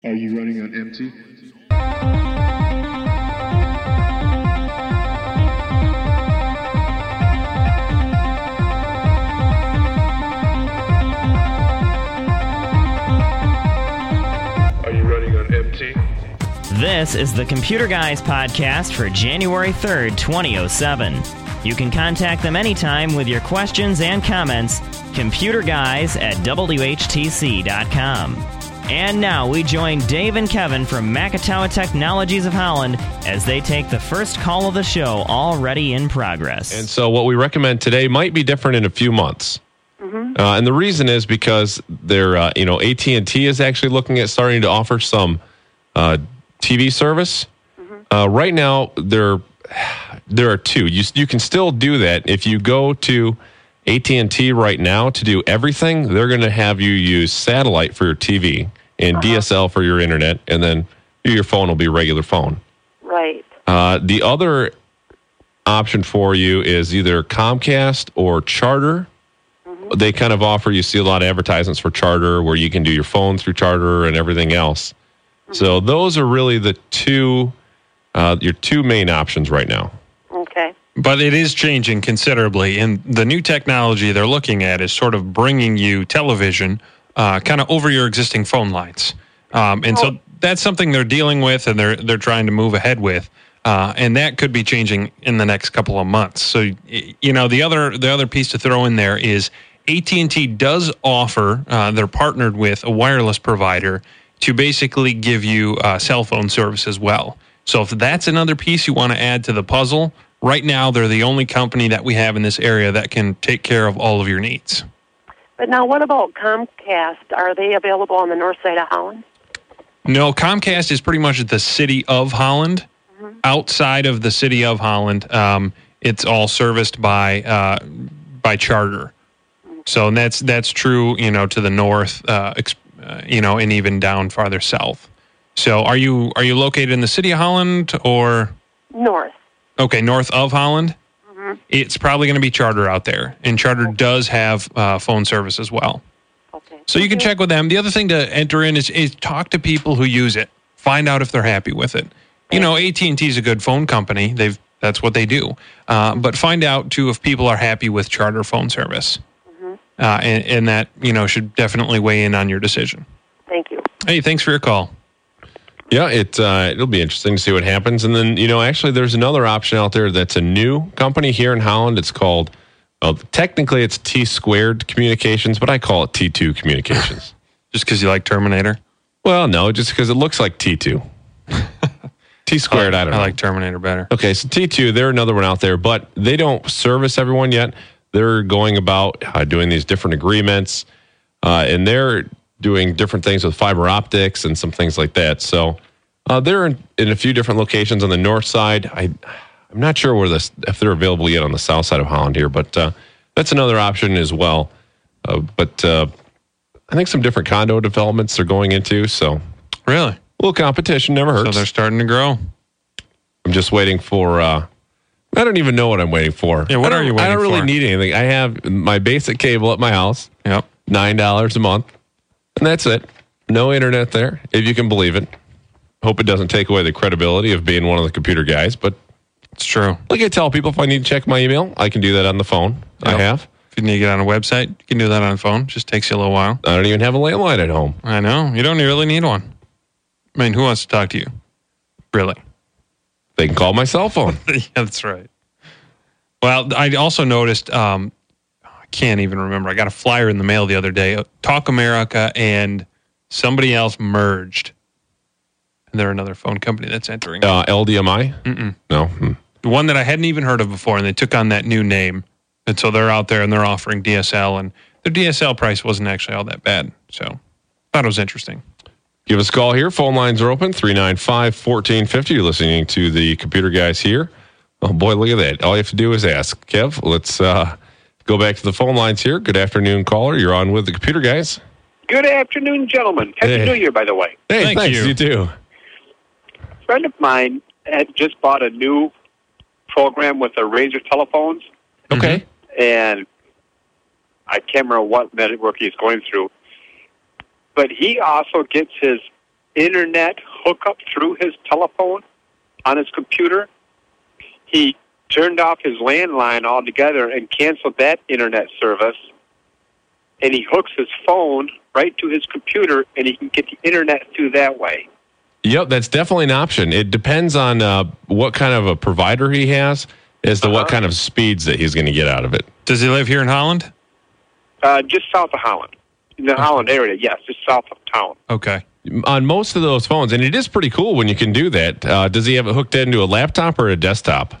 Are you running on empty? Are you running on empty? This is the Computer Guys podcast for January 3rd, 2007. You can contact them anytime with your questions and comments. computerguys@whtc.com. And now we join Dave and Kevin from Makatawa Technologies of Holland as they take the first call of the show, already in progress. And so what we recommend today might be different in a few months. Mm-hmm. And the reason is because they're, AT&T is actually looking at starting to offer some TV service. Mm-hmm. Right now, there are two. You can still do that. If you go to AT&T right now to do everything, they're going to have you use satellite for your TV and DSL for your internet, and then your phone will be a regular phone. Right. The other option for you is either Comcast or Charter. Mm-hmm. They kind of offer, you see a lot of advertisements for Charter where you can do your phone through Charter and everything else. Mm-hmm. So those are really the your two main options right now. Okay. But it is changing considerably, and the new technology they're looking at is sort of bringing you television kind of over your existing phone lines. So that's something they're dealing with, and they're trying to move ahead with. And that could be changing in the next couple of months. So, the other piece to throw in there is AT&T does offer, they're partnered with a wireless provider to basically give you cell phone service as well. So if that's another piece you want to add to the puzzle, right now they're the only company that we have in this area that can take care of all of your needs. But now what about Comcast? Are they available on the north side of Holland? No, Comcast is pretty much the city of Holland. Mm-hmm. Outside of the city of Holland, it's all serviced by Charter. Mm-hmm. So that's true, to the north, and even down farther south. So are you located in the city of Holland or north? Okay, north of Holland. Mm-hmm. It's probably going to be Charter out there, and Charter does have phone service as well. Okay. So you can check with them. The other thing to enter in is talk to people who use it. Find out if they're happy with it. AT&T is a good phone company. That's what they do. But find out too if people are happy with Charter phone service. Mm-hmm. And that should definitely weigh in on your decision. Thank you. Hey, thanks for your call. Yeah, it'll be interesting to see what happens. And then, actually there's another option out there that's a new company here in Holland. It's called, technically it's T-Squared Communications, but I call it T2 Communications. Just because you like Terminator? Well, no, just because it looks like T2. T-Squared, I don't know. I like Terminator better. Okay, so T2, they're another one out there, but they don't service everyone yet. They're going about doing these different agreements, and they're doing different things with fiber optics and some things like that. So they're in a few different locations on the north side. I'm not sure if they're available yet on the south side of Holland here, but that's another option as well. But I think some different condo developments they're going into. So really, a little competition never hurts. So they're starting to grow. I'm just waiting for. I don't even know what I'm waiting for. Yeah, what are you waiting for? I don't really need anything. I have my basic cable at my house. Yep, $9 a month. And that's it. No internet there, if you can believe it. Hope it doesn't take away the credibility of being one of the computer guys, but it's true. Like I tell people, if I need to check my email, I can do that on the phone. Yep. I have. If you need to get on a website, you can do that on the phone. Just takes you a little while. I don't even have a landline at home. I know. You don't really need one. I mean, who wants to talk to you? Really? They can call my cell phone. Yeah, that's right. Well, I also noticed... I can't even remember. I got a flyer in the mail the other day. Talk America and somebody else merged. And they're another phone company that's entering. LDMI? Mm-mm. No. The one that I hadn't even heard of before, and they took on that new name. And so they're out there and they're offering DSL, and their DSL price wasn't actually all that bad. So I thought it was interesting. Give us a call here. Phone lines are open, 395-1450. You're listening to the Computer Guys here. Oh, boy, look at that. All you have to do is ask. Kev, let's... go back to the phone lines here. Good afternoon, caller. You're on with the Computer Guys. Good afternoon, gentlemen. Happy New Year, by the way. Hey, thanks. You too. A friend of mine had just bought a new program with the Razor telephones. Okay. And I can't remember what network he's going through. But he also gets his internet hookup through his telephone on his computer. He turned off his landline altogether and canceled that internet service. And he hooks his phone right to his computer, and he can get the internet through that way. Yep, that's definitely an option. It depends on what kind of a provider he has as to what kind of speeds that he's going to get out of it. Does he live here in Holland? Just south of Holland. In the Holland area, yes, just south of town. Okay. On most of those phones, and it is pretty cool when you can do that, does he have it hooked into a laptop or a desktop?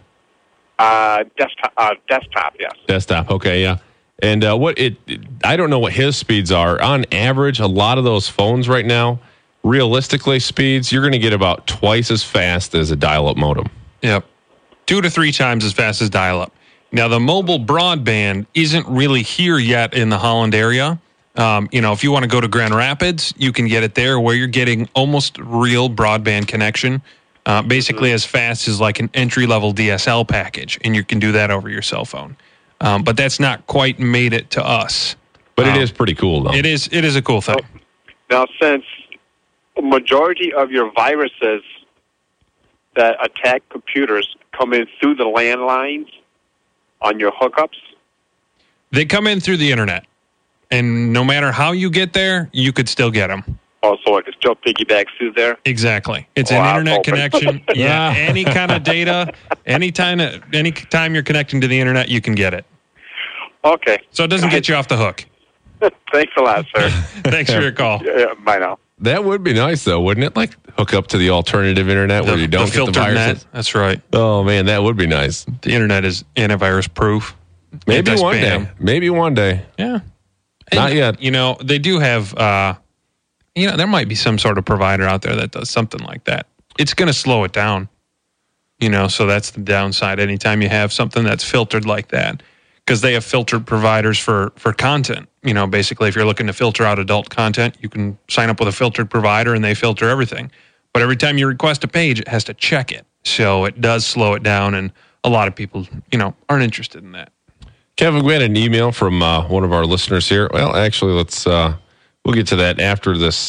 Desktop, yes. Desktop, okay, yeah. And I don't know what his speeds are. On average, a lot of those phones right now, realistically, speeds, you're going to get about twice as fast as a dial-up modem. Yep. 2 to 3 times as fast as dial-up. Now, the mobile broadband isn't really here yet in the Holland area. If you want to go to Grand Rapids, you can get it there where you're getting almost real broadband connection, basically as fast as like an entry-level DSL package, and you can do that over your cell phone. But that's not quite made it to us. But it is pretty cool, though. It is a cool thing. Now, since a majority of your viruses that attack computers come in through the landlines on your hookups, they come in through the internet. And no matter how you get there, you could still get them. Oh, so it can still piggyback through there? Exactly. It's an internet connection. Yeah, any kind of data, anytime you're connecting to the internet, you can get it. Okay. So it doesn't get you off the hook. Thanks a lot, sir. Thanks for your call. Yeah, bye now. That would be nice, though, wouldn't it? Like hook up to the alternative internet where you don't get the filtered viruses. net. That's right. Oh, man, that would be nice. The internet is antivirus proof. Maybe one day. Maybe one day. Yeah. Not yet. They do have, there might be some sort of provider out there that does something like that. It's going to slow it down, so that's the downside. Anytime you have something that's filtered like that, because they have filtered providers for content. Basically, if you're looking to filter out adult content, you can sign up with a filtered provider and they filter everything. But every time you request a page, it has to check it. So it does slow it down, and a lot of people, aren't interested in that. Kevin, we had an email from one of our listeners here. Well, actually, we'll get to that after this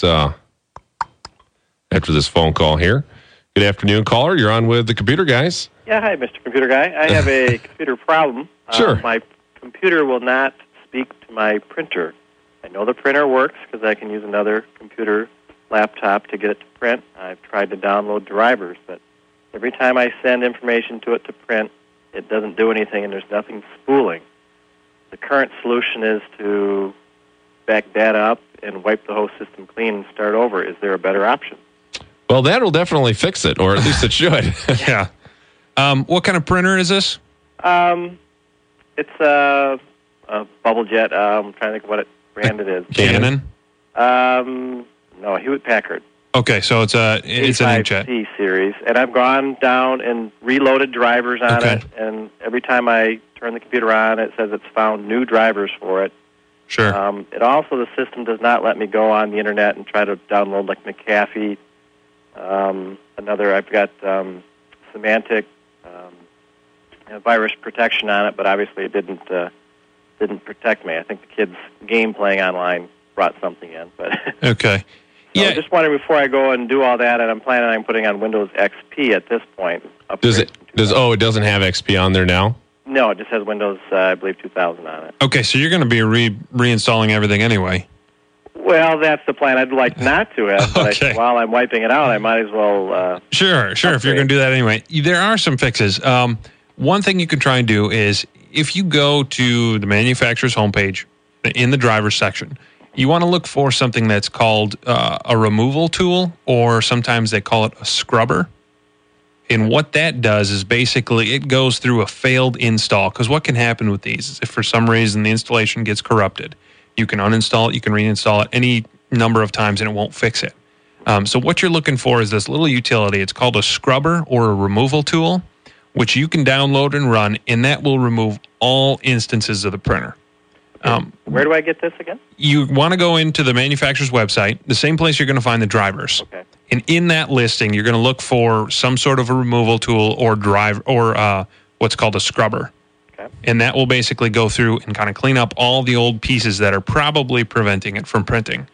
phone call here. Good afternoon, caller. You're on with the Computer Guys. Yeah, hi, Mr. Computer Guy. I have a computer problem. Sure. My computer will not speak to my printer. I know the printer works because I can use another computer laptop to get it to print. I've tried to download drivers, but every time I send information to it to print, it doesn't do anything, and there's nothing spooling. The current solution is to back that up and wipe the whole system clean and start over. Is there a better option? Well, that'll definitely fix it, or at least it should. Yeah. What kind of printer is this? It's a Bubble Jet. I'm trying to think what brand it is. Canon? No, Hewlett Packard. Okay, so it's an inkjet. C series, and I've gone down and reloaded drivers on it, and every time I turn the computer on, it says it's found new drivers for it. Sure. It also, the system does not let me go on the internet and try to download like McAfee. I've got Symantec virus protection on it, but obviously it didn't protect me. I think the kids' game playing online brought something in. But okay. So yeah. Just wondering before I go and do all that, and I'm planning on putting on Windows XP at this point. It doesn't have XP on there now? No, it just has Windows, I believe, 2000 on it. Okay, so you're going to be reinstalling everything anyway. Well, that's the plan. I'd like not to have, but while I'm wiping it out, I might as well... Sure. If you're going to do that anyway. There are some fixes. One thing you can try and do is if you go to the manufacturer's homepage in the driver's section, you want to look for something that's called a removal tool, or sometimes they call it a scrubber. And what that does is basically it goes through a failed install, because what can happen with these is if for some reason the installation gets corrupted, you can uninstall it, you can reinstall it any number of times and it won't fix it. So what you're looking for is this little utility. It's called a scrubber or a removal tool, which you can download and run, and that will remove all instances of the printer. Where do I get this again? You want to go into the manufacturer's website, the same place you're going to find the drivers. Okay. And in that listing, you're going to look for some sort of a removal tool or what's called a scrubber. Okay. And that will basically go through and kind of clean up all the old pieces that are probably preventing it from printing.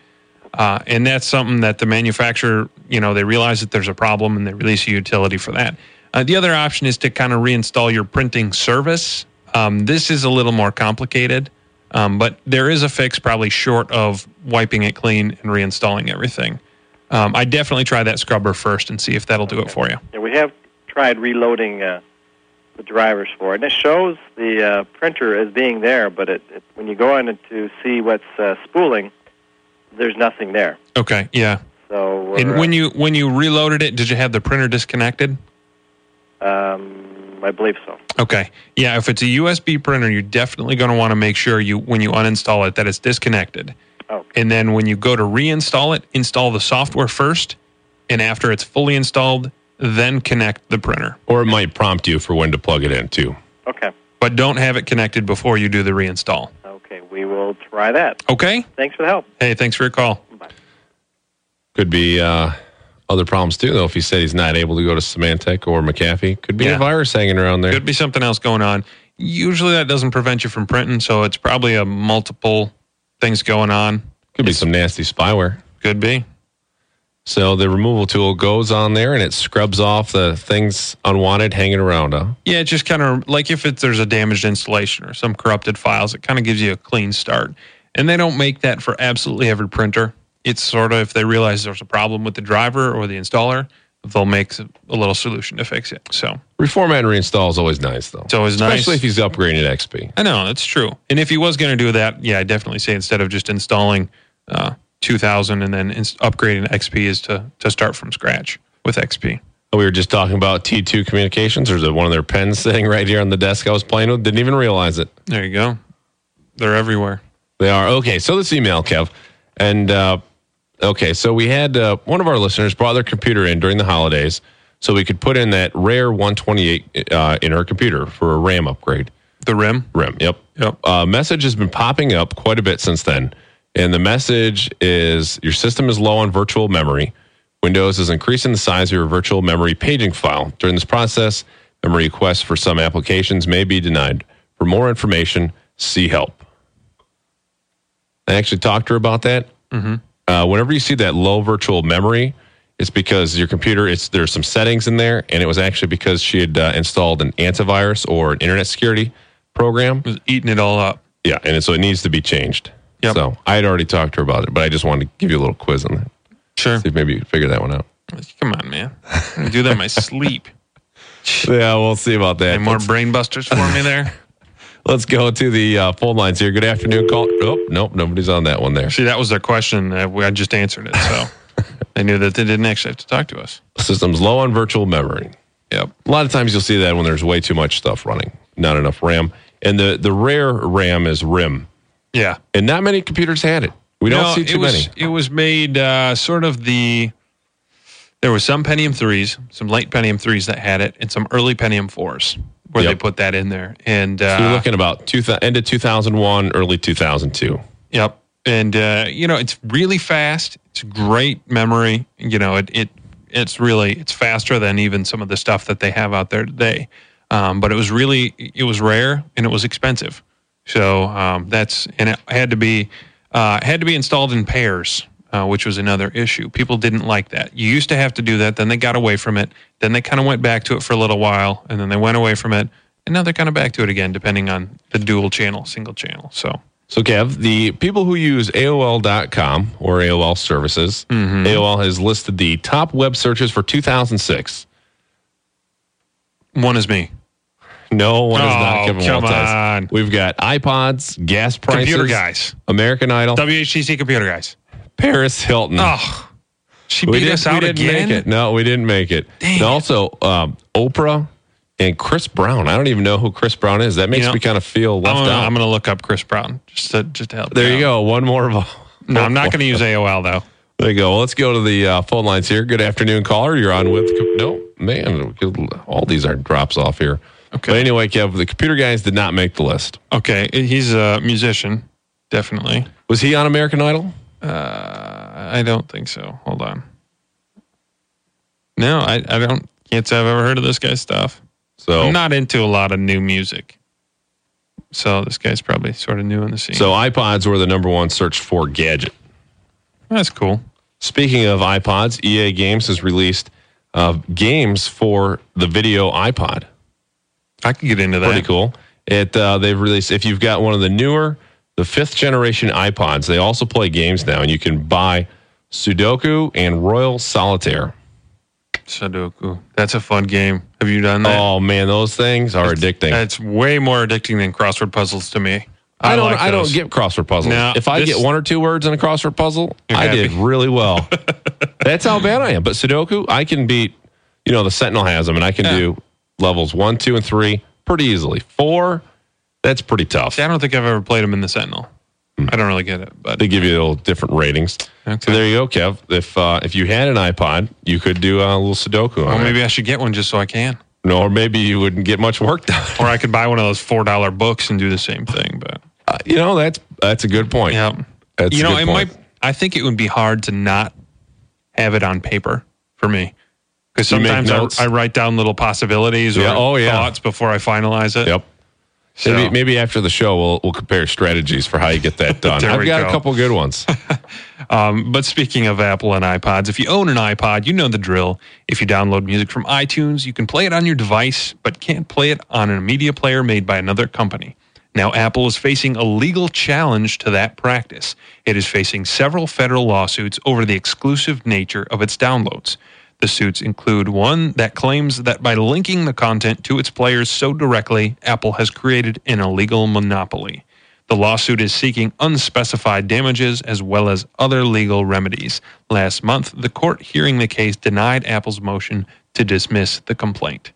And that's something that the manufacturer, they realize that there's a problem and they release a utility for that. The other option is to kind of reinstall your printing service. This is a little more complicated, but there is a fix probably short of wiping it clean and reinstalling everything. I definitely try that scrubber first and see if that'll do it for you. Yeah, we have tried reloading the drivers for it, and it shows the printer as being there, but when you go in to see what's spooling, there's nothing there. Okay, yeah. So and when you reloaded it, did you have the printer disconnected? I believe so. Okay. Yeah, if it's a USB printer, you're definitely going to want to make sure when you uninstall it that it's disconnected. Okay. And then when you go to reinstall it, install the software first, and after it's fully installed, then connect the printer. Or it might prompt you for when to plug it in, too. Okay. But don't have it connected before you do the reinstall. Okay, we will try that. Okay? Thanks for the help. Hey, thanks for your call. Bye. Could be other problems, too, though. If he said he's not able to go to Symantec or McAfee, could be a virus hanging around there. Could be something else going on. Usually that doesn't prevent you from printing, so it's probably a multiple things going on. Could be some nasty spyware. Could be. So the removal tool goes on there and it scrubs off the things unwanted hanging around, huh? Yeah, it just kind of like if there's a damaged installation or some corrupted files, it kind of gives you a clean start. And they don't make that for absolutely every printer. It's sort of if they realize there's a problem with the driver or the installer, they'll make a little solution to fix it. So reformat and reinstall is always nice, though. It's always nice. Especially if he's upgrading to XP. I know, that's true. And if he was going to do that, yeah, I definitely say instead of just installing 2000 and then upgrading to XP is to start from scratch with XP. We were just talking about T2 Communications. There's one of their pens sitting right here on the desk I was playing with. Didn't even realize it. There you go. They're everywhere. They are. Okay, so this email, Kev. And, okay, so we had one of our listeners brought their computer in during the holidays so we could put in that rare 128 in her computer for a RAM upgrade. The RIM? RIM, yep. Message has been popping up quite a bit since then. And the message is, your system is low on virtual memory. Windows is increasing the size of your virtual memory paging file. During this process, memory requests for some applications may be denied. For more information, see help. I actually talked to her about that. Mm-hmm. Whenever you see that low virtual memory, it's because your computer, there's some settings in there, and it was actually because she had installed an antivirus or an internet security program. It was eating it all up. Yeah, and so it needs to be changed. Yep. So I had already talked to her about it, but I just wanted to give you a little quiz on that. Sure. See if maybe you could figure that one out. Come on, man. I do that in my sleep. Yeah, we'll see about that. Any more brain busters for me there? Let's go to the phone lines here. Good afternoon. Call. Oh, nope, nobody's on that one there. See, that was their question. I just answered it, so they knew that they didn't actually have to talk to us. System's low on virtual memory. Yep. A lot of times you'll see that when there's way too much stuff running, not enough RAM. And the rare RAM is RIM. Yeah. And not many computers had it. We don't see too many. It was made sort of there were some Pentium 3s, some late Pentium 3s that had it, and some early Pentium 4s where they put that in there. And so you're looking about end of 2001, early 2002. Yep. And, it's really fast. It's great memory. It's faster than even some of the stuff that they have out there today. But it was rare and it was expensive. So it had to be installed in pairs, which was another issue. People didn't like that. You used to have to do that. Then they got away from it. Then they kind of went back to it for a little while, and then they went away from it, and now they're kind of back to it again, depending on the dual channel, single channel. So Kev, the people who use AOL.com or AOL services, AOL has listed the top web searches for 2006. One is me. No, one is not Kevin come Waltz. on. We've got iPods, gas prices, Computer Guys, American Idol, WHTC Computer Guys, Paris Hilton. Oh, she beat us out again. Make it. No, we didn't make it. Dang and also, Oprah and Chris Brown. I don't even know who Chris Brown is. That makes me kind of feel left out. I'm going to look up Chris Brown just to help. There you go. One more. No, I'm not going to use AOL though. There you go. Well, let's go to the phone lines here. Good afternoon, caller. You're on with. No, man, all these are drops off here. Okay. But anyway, Kev, the Computer Guys did not make the list. Okay, he's a musician, definitely. Was he on American Idol? I don't think so. Hold on. No, I can't say I've ever heard of this guy's stuff. So I'm not into a lot of new music. So this guy's probably sort of new in the scene. So iPods were the number one search for gadget. That's cool. Speaking of iPods, EA Games has released games for the video iPod. I can get into that. Pretty cool. They've released, if you've got one of the 5th generation iPods, they also play games now, and you can buy Sudoku and Royal Solitaire. Sudoku. That's a fun game. Have you done that? Oh man, those things are addicting. It's way more addicting than crossword puzzles to me. I don't get crossword puzzles. No, if I get 1 or 2 words in a crossword puzzle, You're I happy. did really well. That's how bad I am. But Sudoku, I can beat, the Sentinel has them, and I can do levels 1, 2, and 3 pretty easily. 4, that's pretty tough. See, I don't think I've ever played them in the Sentinel. I don't really get it, but They give you little different ratings. Okay. So there you go, Kev. If you had an iPod, you could do a little Sudoku on well, it. maybe I should get one just so I can. No, or maybe you wouldn't get much work done. Or I could buy one of those $4 books and do the same thing. But that's a good point. yeah, That's a good point. I think it would be hard to not have it on paper for me, because You make sometimes notes? I write down little possibilities or thoughts before I finalize it. Yep. So, Maybe after the show we'll compare strategies for how you get that done. There I've we got go. a couple good ones. But speaking of Apple and iPods, if you own an iPod, you know the drill. If you download music from iTunes, you can play it on your device, but can't play it on a media player made by another company. Now, Apple is facing a legal challenge to that practice. It is facing several federal lawsuits over the exclusive nature of its downloads. The suits include one that claims that by linking the content to its players so directly, Apple has created an illegal monopoly. The lawsuit is seeking unspecified damages as well as other legal remedies. Last month, the court hearing the case denied Apple's motion to dismiss the complaint.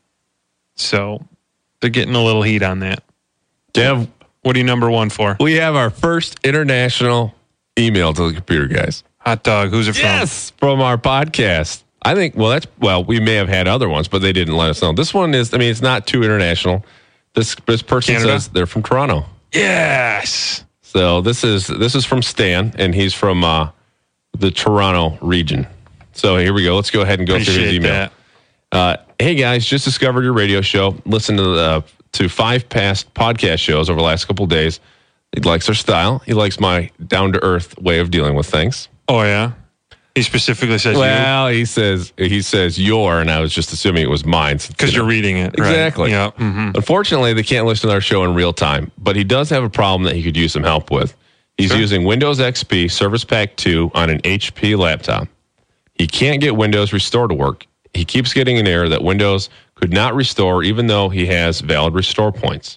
So they're getting a little heat on that. Dev, What are you number one for? we have our first international email to the computer guys. Hot dog. Who's it from? Yes, from our podcast. I think, we may have had other ones, but they didn't let us know. This one is, it's not too international. This person Canada? says they're from Toronto. Yes. So this is from Stan, and he's from the Toronto region. So here we go. Let's go ahead and go through his Appreciate email. that. Hey guys, just discovered your radio show. Listened to 5 past podcast shows over the last couple of days. He likes our style. He likes my down to earth way of dealing with things. Oh, yeah? He specifically says you Well, he says your, and I was just assuming it was mine because you're reading it. Right? Exactly. Yeah. Mm-hmm. Unfortunately, they can't listen to our show in real time, but he does have a problem that he could use some help with. He's Sure. using Windows XP Service Pack 2 on an HP laptop. He can't get Windows Restore to work. He keeps getting an error that Windows could not restore even though he has valid restore points.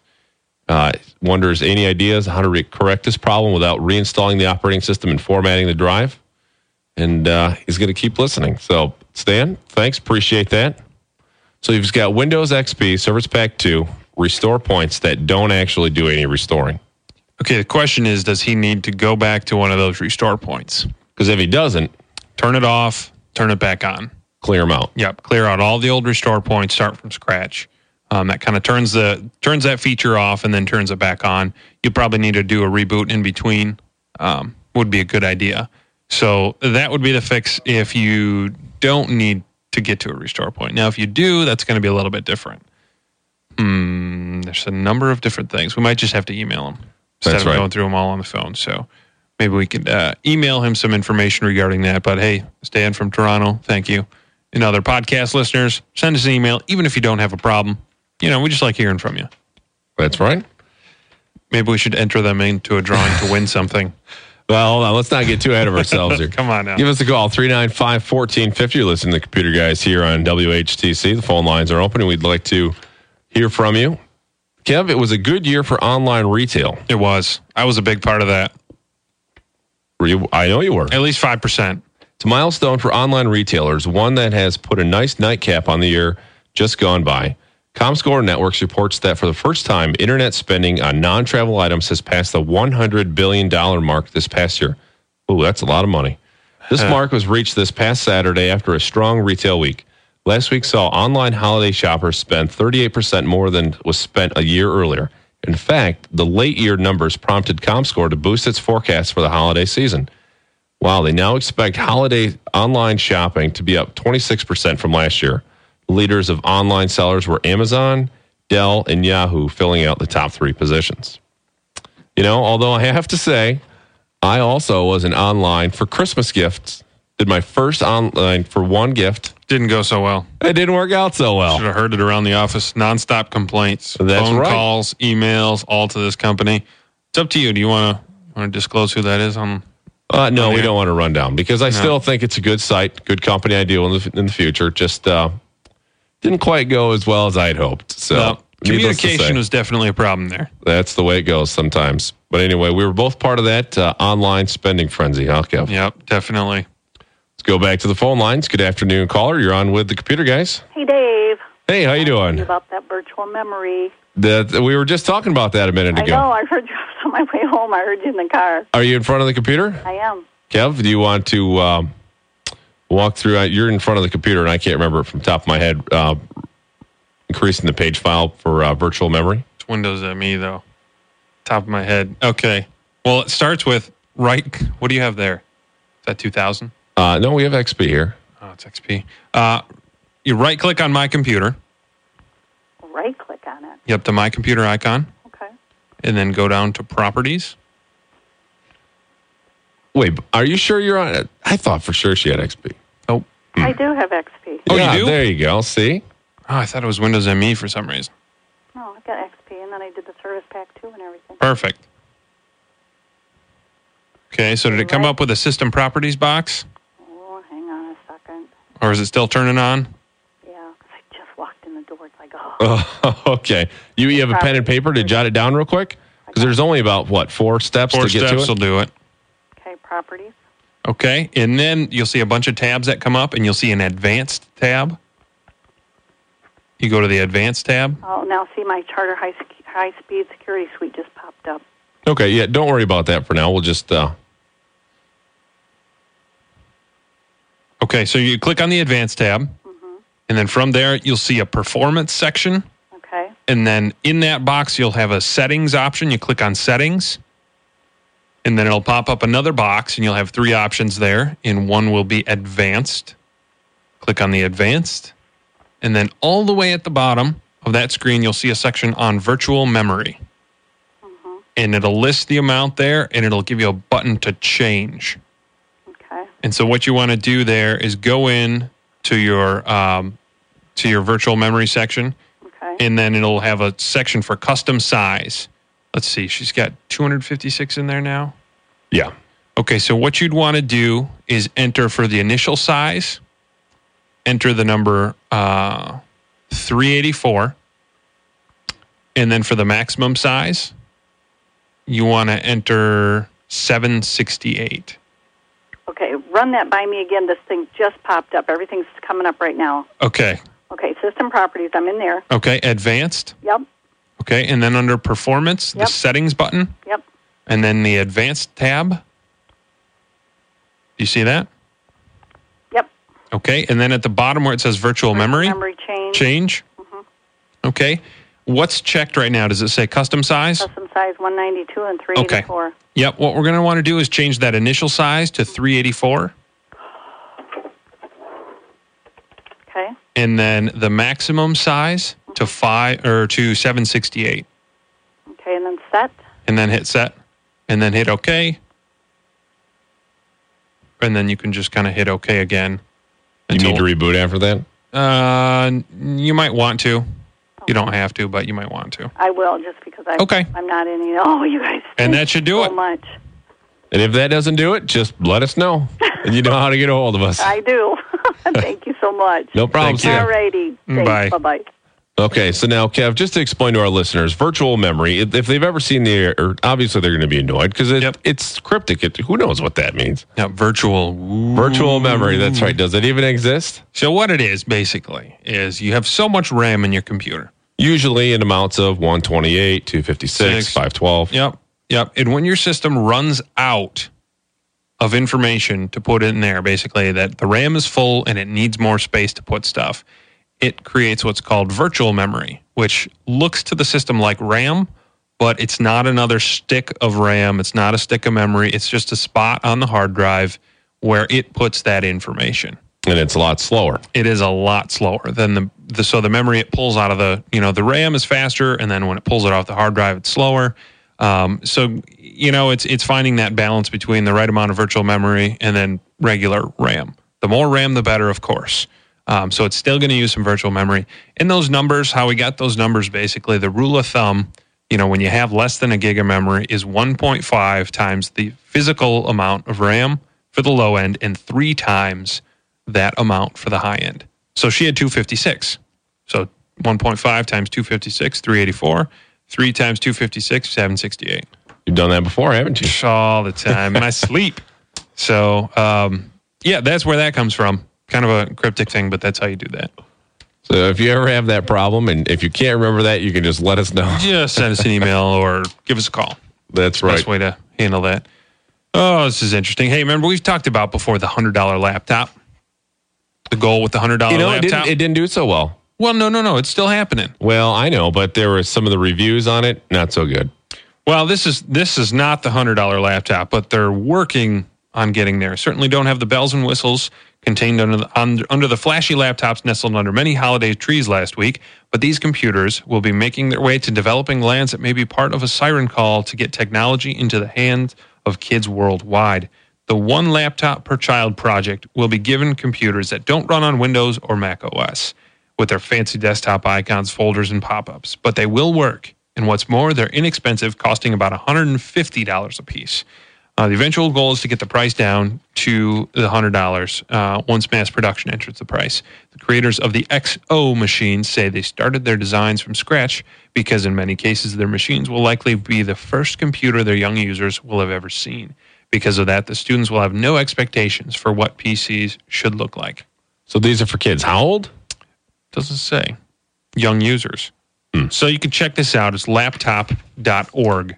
Wonders any ideas how to correct this problem without reinstalling the operating system and formatting the drive? And he's going to keep listening. So, Stan, thanks. Appreciate that. So you've got Windows XP, Service Pack 2, restore points that don't actually do any restoring. Okay, the question is, does he need to go back to one of those restore points? Because if he doesn't, Turn it off, turn it back on. clear them out. Yep, clear out all the old restore points, start from scratch. That kind of turns that feature off and then turns it back on. You probably need to do a reboot in between. Would be a good idea. So that would be the fix if you don't need to get to a restore point. Now, if you do, that's going to be a little bit different. There's a number of different things. We might just have to email him instead That's of right. going through them all on the phone. So maybe we could email him some information regarding that. But hey, Stan from Toronto, thank you. And other podcast listeners, send us an email, even if you don't have a problem. We just like hearing from you. That's right. Maybe we should enter them into a drawing to win something. Well, hold on. Let's not get too ahead of ourselves here. Come on now. Give us a call, 395-1450. You're listening to the Computer Guys here on WHTC. The phone lines are open, and we'd like to hear from you. Kev, it was a good year for online retail. It was. I was a big part of that. I know you were. At least 5%. It's a milestone for online retailers, one that has put a nice nightcap on the year just gone by. Comscore Networks reports that for the first time, internet spending on non-travel items has passed the $100 billion mark this past year. Ooh, that's a lot of money. This mark was reached this past Saturday after a strong retail week. Last week saw online holiday shoppers spend 38% more than was spent a year earlier. In fact, the late year numbers prompted Comscore to boost its forecast for the holiday season. Wow, they now expect holiday online shopping to be up 26% from last year. Leaders of online sellers were Amazon, Dell, and Yahoo, filling out the top 3 positions. Although I have to say, I also was an online for Christmas gifts. Did my first online for one gift. Didn't go so well. It didn't work out so well. Should have heard it around the office. Nonstop complaints. That's phone right. calls, emails, all to this company. It's up to you. Do you want to disclose who that is? No, Oh, we yeah. don't want to run down because I still think it's a good site, good company I deal with in the future. Just didn't quite go as well as I'd hoped. So Well, needless to communication say, was definitely a problem there. that's the way it goes sometimes. But anyway, we were both part of that online spending frenzy, huh, Kev? Yep, definitely. Let's go back to the phone lines. Good afternoon, caller. You're on with the computer guys. Hey, Dave. Hey, how you doing? About that virtual memory. We were just talking about that a minute I ago. know. I heard you on my way home. I heard you in the car. Are you in front of the computer? I am. Kev, do you want to walk through? You're in front of the computer, and I can't remember it from the top of my head. Increasing the page file for virtual memory. It's Windows ME, though. Top of my head. Okay. Well, it starts with right. What do you have there? Is that 2000? No, we have XP here. Oh, it's XP. You right-click on My Computer. Right-click on it. Yep, the My Computer icon. Okay. And then go down to Properties. Wait, are you sure you're on it? I thought for sure she had XP. Oh. I do have XP. Oh, yeah, you do? There you go. See? Oh, I thought it was Windows ME for some reason. No, I've got XP, and then I did the service pack too and everything. Perfect. Okay, so did it come Right. up with a System Properties box? Oh, hang on a second. Or is it still turning on? Yeah, 'cause I just walked in the door. It's like, oh. Oh, okay. You have a pen and paper to jot it down real quick? Because there's only about, 4 steps 4 to get steps to will it? do it. Okay, properties. Okay, and then you'll see a bunch of tabs that come up, and you'll see an Advanced tab. You go to the Advanced tab. Oh, now see my Charter high-speed security suite just popped up. Okay, yeah, don't worry about that for now. We'll just... Okay, so you click on the Advanced tab, and then from there, you'll see a Performance section. Okay. And then in that box, you'll have a Settings option. You click on Settings, and then it'll pop up another box, and you'll have 3 options there. And one will be Advanced. Click on the Advanced. And then all the way at the bottom of that screen, you'll see a section on Virtual Memory. And it'll list the amount there, and it'll give you a button to change. Okay. And so what you want to do there is go in to your virtual memory section, Okay. and then it'll have a section for custom size. Let's see, she's got 256 in there now. Yeah. Okay, so what you'd want to do is enter for the initial size, enter the number 384, and then for the maximum size, you want to enter 768. Okay, run that by me again. This thing just popped up. Everything's coming up right now. Okay, Okay, system properties. I'm in there. okay, advanced. Yep, Okay, and then under performance, the Yep. settings button, yep, and then the advanced tab. Do you see that? yep. Okay, and then at the bottom where it says virtual memory, Memory change. change. Okay, what's checked right now? Does it say custom size? Custom size 192 and 384. Yep, what we're going to want to do is change that initial size to 384, Okay, and then the maximum size to 768, okay, and then set. and then hit set, and then hit OK, and then you can just kind of hit OK again. You need to reboot after that? You might want to. You don't have to, but you might want to. I will just because Okay. I'm not in it. Oh, you guys. And thank that should you do so it. much. And if that doesn't do it, just let us know. And you know how to get a hold of us. I do. Thank you so much. No problem. Thank you. All righty. Bye. Bye-bye. Okay, so now, Kev, just to explain to our listeners, virtual memory, if they've ever seen the or obviously they're going to be annoyed because it's cryptic. Who knows what that means? Yeah, virtual memory, that's right. Does it even exist? So what it is basically is you have so much RAM in your computer. Usually in amounts of 128, 256, 512. Yep. And when your system runs out of information to put in there, basically that the RAM is full and it needs more space to put stuff, it creates what's called virtual memory, which looks to the system like RAM, but it's not another stick of RAM. It's not a stick of memory. It's just a spot on the hard drive where it puts that information. And it's a lot slower. It is a lot slower than so the memory it pulls out of the RAM is faster, and then when it pulls it off the hard drive, it's slower. So it's finding that balance between the right amount of virtual memory and then regular RAM. The more RAM, the better, of course. So it's still going to use some virtual memory. In those numbers, how we got those numbers, basically, the rule of thumb, when you have less than a gig of memory, is 1.5 times the physical amount of RAM for the low end and 3 times that amount for the high end. So she had 256. So 1.5 times 256, 384. 3 times 256, 768. You've done that before, haven't you? All the time. And I sleep. So, that's where that comes from. Kind of a cryptic thing, but that's how you do that. So if you ever have that problem, and if you can't remember that, you can just let us know. Just send us an email or give us a call. That's right. Best way to handle that. Oh, this is interesting. Hey, remember we've talked about before the $100 laptop? The goal with the $100 laptop? It didn't do so well. Well, no. It's still happening. Well, I know, but there were some of the reviews on it, not so good. Well, this is not the $100 laptop, but they're working on getting there. Certainly don't have the bells and whistles contained under the flashy laptops nestled under many holiday trees last week, but these computers will be making their way to developing lands that may be part of a siren call to get technology into the hands of kids worldwide. The One Laptop Per Child project will be given computers that don't run on Windows or Mac OS with their fancy desktop icons, folders, and pop-ups, but they will work. And what's more, they're inexpensive, costing about $150 a piece. The eventual goal is to get the price down to the $100 once mass production enters the price. The creators of the XO machines say they started their designs from scratch because in many cases their machines will likely be the first computer their young users will have ever seen. Because of that, the students will have no expectations for what PCs should look like. So these are for kids. How old? Doesn't say. Young users. So you can check this out. It's laptop.org.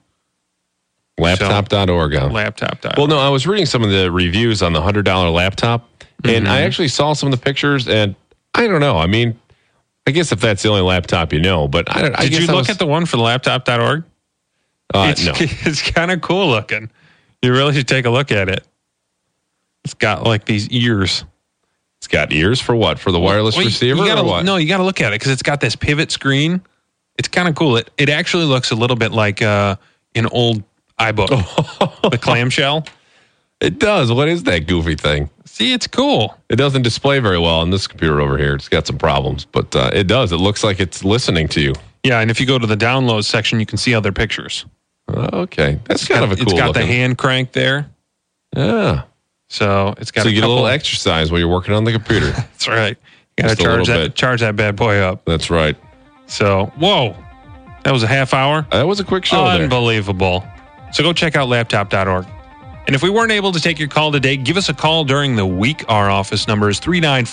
Laptop.org. Laptop.org. Well, no, I was reading some of the reviews on the $100 laptop, and I actually saw some of the pictures, and I don't know. I mean, I guess if that's the only laptop you know, but I don't. Did you look at the one for the laptop.org? No. It's kind of cool looking. You really should take a look at it. It's got like these ears. It's got ears for what? For the wireless receiver or what? No, you got to look at it because it's got this pivot screen. It's kind of cool. It actually looks a little bit like an old iBook, the clamshell. It does. What is that goofy thing? See, it's cool. It doesn't display very well on this computer over here. It's got some problems, but it does. It looks like it's listening to you. Yeah, and if you go to the download section, you can see other pictures. Okay. That's kind of a cool It's got looking. the hand crank there. Yeah. So it's got so you get a little exercise while you're working on the computer. That's right. You got to charge that bad boy up. That's right. So, whoa. That was a half hour. That was a quick show. Unbelievable. So go check out laptop.org. And if we weren't able to take your call today, give us a call during the week. Our office number is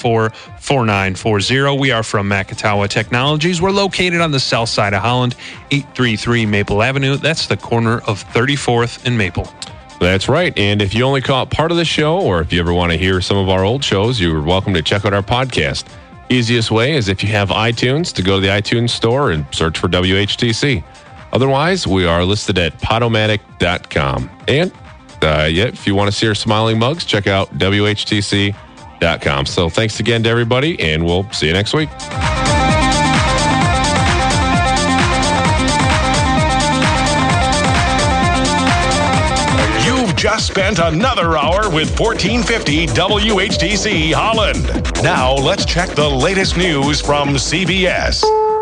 394-4940. We are from Makatawa Technologies. We're located on the south side of Holland, 833 Maple Avenue. That's the corner of 34th and Maple. That's right. And if you only caught part of the show, or if you ever want to hear some of our old shows, you're welcome to check out our podcast. Easiest way is if you have iTunes, to go to the iTunes store and search for WHTC. Otherwise, we are listed at Podomatic.com. And if you want to see our smiling mugs, check out WHTC.com. So thanks again to everybody, and we'll see you next week. Just spent another hour with 1450 WHTC Holland. Now let's check the latest news from CBS.